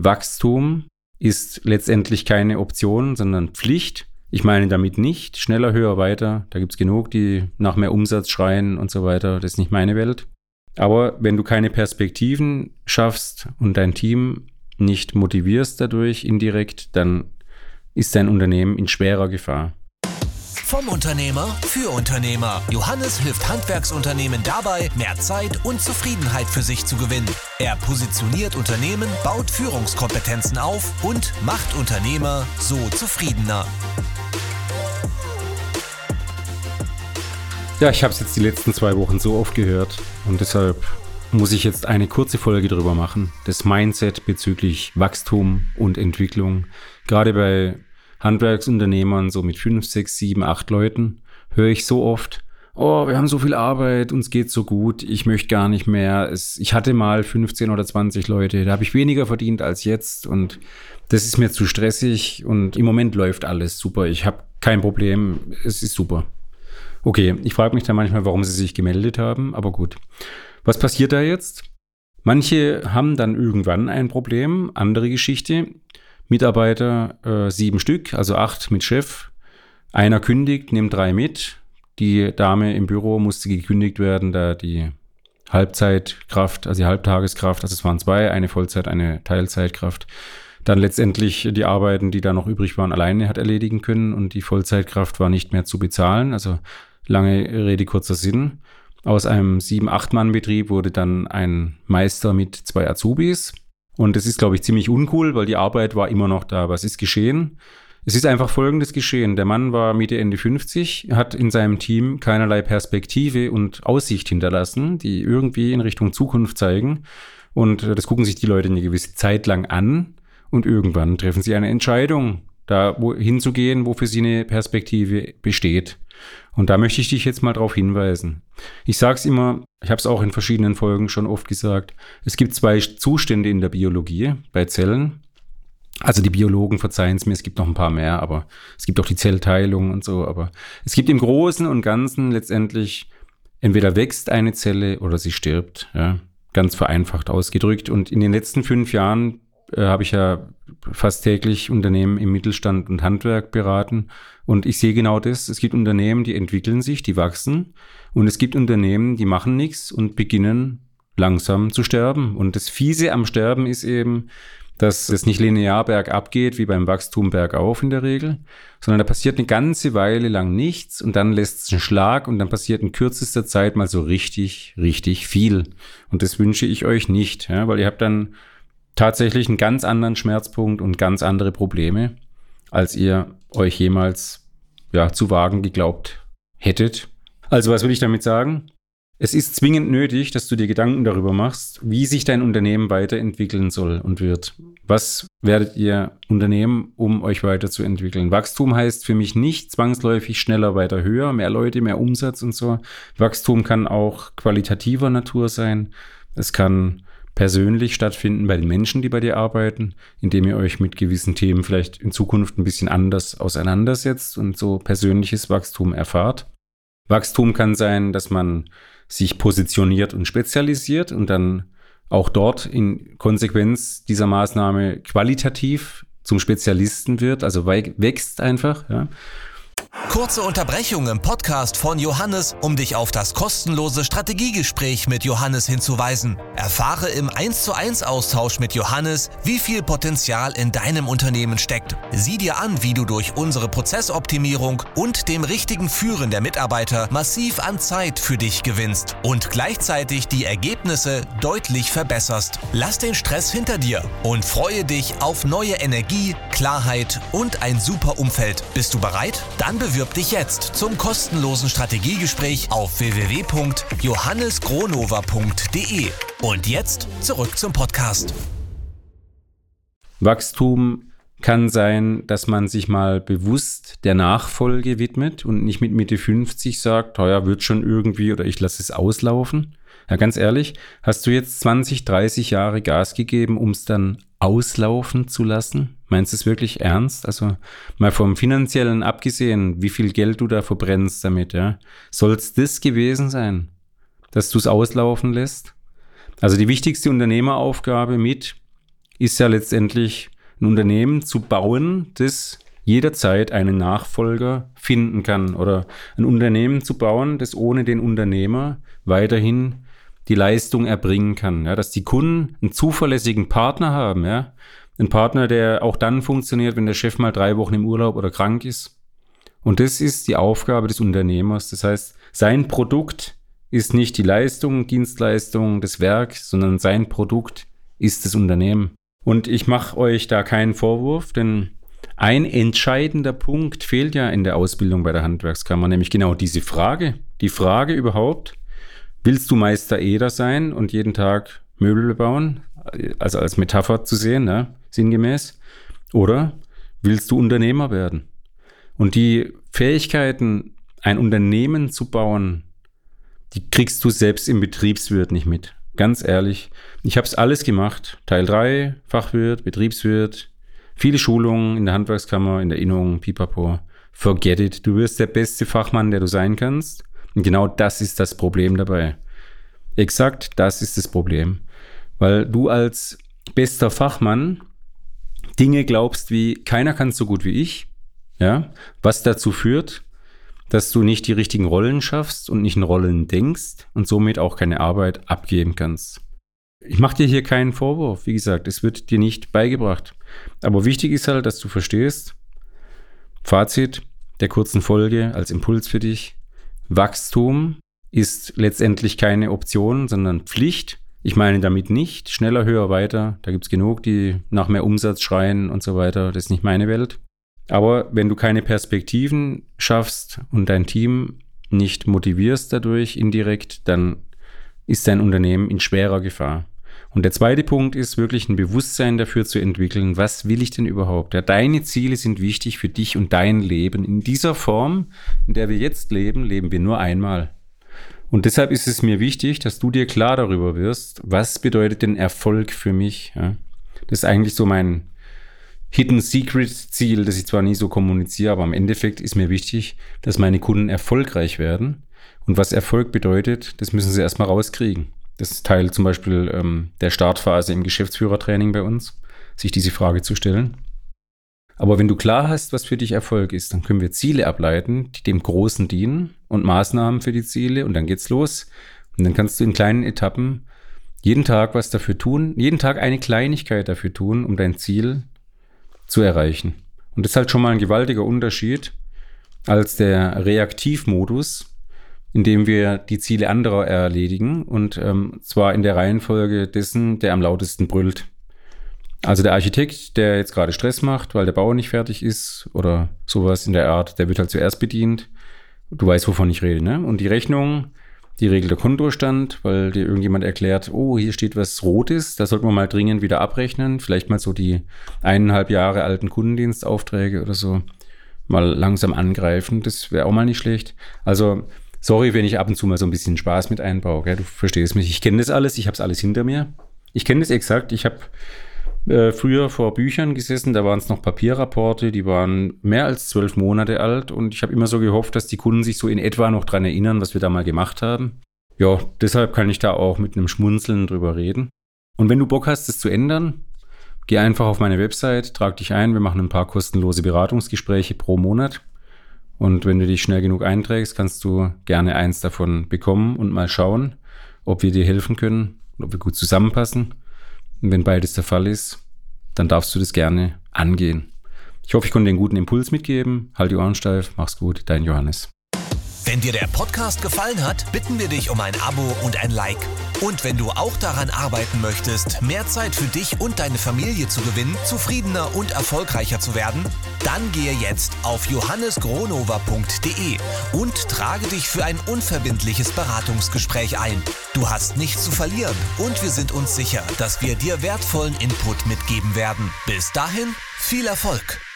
Wachstum ist letztendlich keine Option, sondern Pflicht. Ich meine damit nicht schneller, höher, weiter. Da gibt es genug, die nach mehr Umsatz schreien und so weiter. Das ist nicht meine Welt. Aber wenn du keine Perspektiven schaffst und dein Team nicht motivierst dadurch indirekt, dann ist dein Unternehmen in schwerer Gefahr. Vom Unternehmer für Unternehmer. Johannes hilft Handwerksunternehmen dabei, mehr Zeit und Zufriedenheit für sich zu gewinnen. Er positioniert Unternehmen, baut Führungskompetenzen auf und macht Unternehmer so zufriedener. Ja, ich habe es jetzt die letzten 2 Wochen so oft gehört und deshalb muss ich jetzt eine kurze Folge drüber machen. Das Mindset bezüglich Wachstum und Entwicklung. Gerade bei Handwerksunternehmern, so mit 5, 6, 7, 8 Leuten, höre ich so oft, oh, wir haben so viel Arbeit, uns geht's so gut, ich möchte gar nicht mehr. Ich hatte mal 15 oder 20 Leute, da habe ich weniger verdient als jetzt und das ist mir zu stressig und im Moment läuft alles super. Ich habe kein Problem, es ist super. Okay, ich frage mich dann manchmal, warum sie sich gemeldet haben, aber gut. Was passiert da jetzt? Manche haben dann irgendwann ein Problem, andere Geschichte. Mitarbeiter 7 Stück, also 8 mit Chef. Einer kündigt, nimmt 3 mit. Die Dame im Büro musste gekündigt werden, da die Halbzeitkraft, also die Halbtageskraft, also es waren 2, eine Vollzeit, eine Teilzeitkraft, dann letztendlich die Arbeiten, die da noch übrig waren, alleine hat erledigen können und die Vollzeitkraft war nicht mehr zu bezahlen. Also lange Rede, kurzer Sinn. Aus einem 7-8-Mann-Betrieb wurde dann ein Meister mit 2 Azubis. Und das ist, glaube ich, ziemlich uncool, weil die Arbeit war immer noch da. Was ist geschehen? Es ist einfach Folgendes geschehen. Der Mann war Mitte, Ende 50, hat in seinem Team keinerlei Perspektive und Aussicht hinterlassen, die irgendwie in Richtung Zukunft zeigen. Und das gucken sich die Leute eine gewisse Zeit lang an. Und irgendwann treffen sie eine Entscheidung, da hinzugehen, wo für sie eine Perspektive besteht. Und da möchte ich dich jetzt mal drauf hinweisen. Ich sage es immer, ich habe es auch in verschiedenen Folgen schon oft gesagt, es gibt 2 Zustände in der Biologie bei Zellen. Also die Biologen verzeihen es mir, es gibt noch ein paar mehr, aber es gibt auch die Zellteilung und so. Aber es gibt im Großen und Ganzen letztendlich, entweder wächst eine Zelle oder sie stirbt, ja, ganz vereinfacht ausgedrückt. Und in den letzten 5 Jahren habe ich ja fast täglich Unternehmen im Mittelstand und Handwerk beraten. Und ich sehe genau das. Es gibt Unternehmen, die entwickeln sich, die wachsen. Und es gibt Unternehmen, die machen nichts und beginnen langsam zu sterben. Und das Fiese am Sterben ist eben, dass es nicht linear bergab geht, wie beim Wachstum bergauf in der Regel, sondern da passiert eine ganze Weile lang nichts und dann lässt es einen Schlag und dann passiert in kürzester Zeit mal so richtig, richtig viel. Und das wünsche ich euch nicht, ja, weil ihr habt dann tatsächlich einen ganz anderen Schmerzpunkt und ganz andere Probleme, als ihr euch jemals zu wagen geglaubt hättet. Also was will ich damit sagen? Es ist zwingend nötig, dass du dir Gedanken darüber machst, wie sich dein Unternehmen weiterentwickeln soll und wird. Was werdet ihr unternehmen, um euch weiterzuentwickeln? Wachstum heißt für mich nicht zwangsläufig schneller, weiter, höher, mehr Leute, mehr Umsatz und so. Wachstum kann auch qualitativer Natur sein. Es kann persönlich stattfinden bei den Menschen, die bei dir arbeiten, indem ihr euch mit gewissen Themen vielleicht in Zukunft ein bisschen anders auseinandersetzt und so persönliches Wachstum erfahrt. Wachstum kann sein, dass man sich positioniert und spezialisiert und dann auch dort in Konsequenz dieser Maßnahme qualitativ zum Spezialisten wird, also wächst einfach, ja. Kurze Unterbrechung im Podcast von Johannes, um dich auf das kostenlose Strategiegespräch mit Johannes hinzuweisen. Erfahre im 1:1 Austausch mit Johannes, wie viel Potenzial in deinem Unternehmen steckt. Sieh dir an, wie du durch unsere Prozessoptimierung und dem richtigen Führen der Mitarbeiter massiv an Zeit für dich gewinnst und gleichzeitig die Ergebnisse deutlich verbesserst. Lass den Stress hinter dir und freue dich auf neue Energie, Klarheit und ein super Umfeld. Bist du bereit? Dann bewirb dich jetzt zum kostenlosen Strategiegespräch auf www.johannesgronova.de. Und jetzt zurück zum Podcast. Wachstum kann sein, dass man sich mal bewusst der Nachfolge widmet und nicht mit Mitte 50 sagt, ja, wird schon irgendwie oder ich lasse es auslaufen. Ja, ganz ehrlich, hast du jetzt 20, 30 Jahre Gas gegeben, um es dann auslaufen zu lassen? Meinst du es wirklich ernst? Also mal vom Finanziellen abgesehen, wie viel Geld du da verbrennst damit, ja? Soll es das gewesen sein, dass du es auslaufen lässt? Also die wichtigste Unternehmeraufgabe mit ist ja letztendlich ein Unternehmen zu bauen, das jederzeit einen Nachfolger finden kann, oder ein Unternehmen zu bauen, das ohne den Unternehmer weiterhin die Leistung erbringen kann. Ja, dass die Kunden einen zuverlässigen Partner haben, ja, ein Partner, der auch dann funktioniert, wenn der Chef mal 3 Wochen im Urlaub oder krank ist. Und das ist die Aufgabe des Unternehmers. Das heißt, sein Produkt ist nicht die Leistung, Dienstleistung, das Werk, sondern sein Produkt ist das Unternehmen. Und ich mache euch da keinen Vorwurf, denn ein entscheidender Punkt fehlt ja in der Ausbildung bei der Handwerkskammer, nämlich genau diese Frage. Die Frage überhaupt, willst du Meister Eder sein und jeden Tag Möbel bauen, also als Metapher zu sehen, ne, sinngemäß, oder willst du Unternehmer werden? Und die Fähigkeiten, ein Unternehmen zu bauen, die kriegst du selbst im Betriebswirt nicht mit. Ganz ehrlich, ich habe es alles gemacht. Teil 3, Fachwirt, Betriebswirt, viele Schulungen in der Handwerkskammer, in der Innung, Pipapo. Forget it. Du wirst der beste Fachmann, der du sein kannst. Und genau das ist das Problem dabei. Exakt, das ist das Problem. Weil du als bester Fachmann Dinge glaubst wie, keiner kann es so gut wie ich. Ja, was dazu führt, dass du nicht die richtigen Rollen schaffst und nicht in Rollen denkst und somit auch keine Arbeit abgeben kannst. Ich mache dir hier keinen Vorwurf. Wie gesagt, es wird dir nicht beigebracht. Aber wichtig ist halt, dass du verstehst, Fazit der kurzen Folge als Impuls für dich: Wachstum ist letztendlich keine Option, sondern Pflicht. Ich meine damit nicht schneller, höher, weiter. Da gibt es genug, die nach mehr Umsatz schreien und so weiter. Das ist nicht meine Welt. Aber wenn du keine Perspektiven schaffst und dein Team nicht motivierst dadurch indirekt, dann ist dein Unternehmen in schwerer Gefahr. Und der zweite Punkt ist wirklich ein Bewusstsein dafür zu entwickeln, was will ich denn überhaupt? Ja, deine Ziele sind wichtig für dich und dein Leben. In dieser Form, in der wir jetzt leben, leben wir nur einmal. Und deshalb ist es mir wichtig, dass du dir klar darüber wirst, was bedeutet denn Erfolg für mich? Ja, das ist eigentlich so mein Hidden Secret Ziel, das ich zwar nie so kommuniziere, aber im Endeffekt ist mir wichtig, dass meine Kunden erfolgreich werden. Und was Erfolg bedeutet, das müssen sie erstmal rauskriegen. Das ist Teil zum Beispiel der Startphase im Geschäftsführertraining bei uns, sich diese Frage zu stellen. Aber wenn du klar hast, was für dich Erfolg ist, dann können wir Ziele ableiten, die dem Großen dienen und Maßnahmen für die Ziele, und dann geht's los. Und dann kannst du in kleinen Etappen jeden Tag was dafür tun, jeden Tag eine Kleinigkeit dafür tun, um dein Ziel zu erreichen. Und das ist halt schon mal ein gewaltiger Unterschied als der Reaktivmodus, in dem wir die Ziele anderer erledigen, und zwar in der Reihenfolge dessen, der am lautesten brüllt. Also der Architekt, der jetzt gerade Stress macht, weil der Bau nicht fertig ist oder sowas in der Art, der wird halt zuerst bedient. Du weißt, wovon ich rede, ne? Und die Rechnung, die regelt der Kontostand, weil dir irgendjemand erklärt, oh, hier steht was Rotes, da sollten wir mal dringend wieder abrechnen. Vielleicht mal so die 1,5 Jahre alten Kundendienstaufträge oder so mal langsam angreifen. Das wäre auch mal nicht schlecht. Also, sorry, wenn ich ab und zu mal so ein bisschen Spaß mit einbaue, gell? Du verstehst mich. Ich kenne das alles, ich habe es alles hinter mir. Ich kenne das exakt. Ich habe früher vor Büchern gesessen, da waren es noch Papierrapporte, die waren mehr als 12 Monate alt, und ich habe immer so gehofft, dass die Kunden sich so in etwa noch dran erinnern, was wir da mal gemacht haben. Ja, deshalb kann ich da auch mit einem Schmunzeln drüber reden. Und wenn du Bock hast, das zu ändern, geh einfach auf meine Website, trag dich ein, wir machen ein paar kostenlose Beratungsgespräche pro Monat. Und wenn du dich schnell genug einträgst, kannst du gerne eins davon bekommen und mal schauen, ob wir dir helfen können, ob wir gut zusammenpassen. Und wenn beides der Fall ist, dann darfst du das gerne angehen. Ich hoffe, ich konnte dir einen guten Impuls mitgeben. Halt die Ohren steif, mach's gut, dein Johannes. Wenn dir der Podcast gefallen hat, bitten wir dich um ein Abo und ein Like. Und wenn du auch daran arbeiten möchtest, mehr Zeit für dich und deine Familie zu gewinnen, zufriedener und erfolgreicher zu werden, dann gehe jetzt auf johannesgronowa.de und trage dich für ein unverbindliches Beratungsgespräch ein. Du hast nichts zu verlieren und wir sind uns sicher, dass wir dir wertvollen Input mitgeben werden. Bis dahin, viel Erfolg!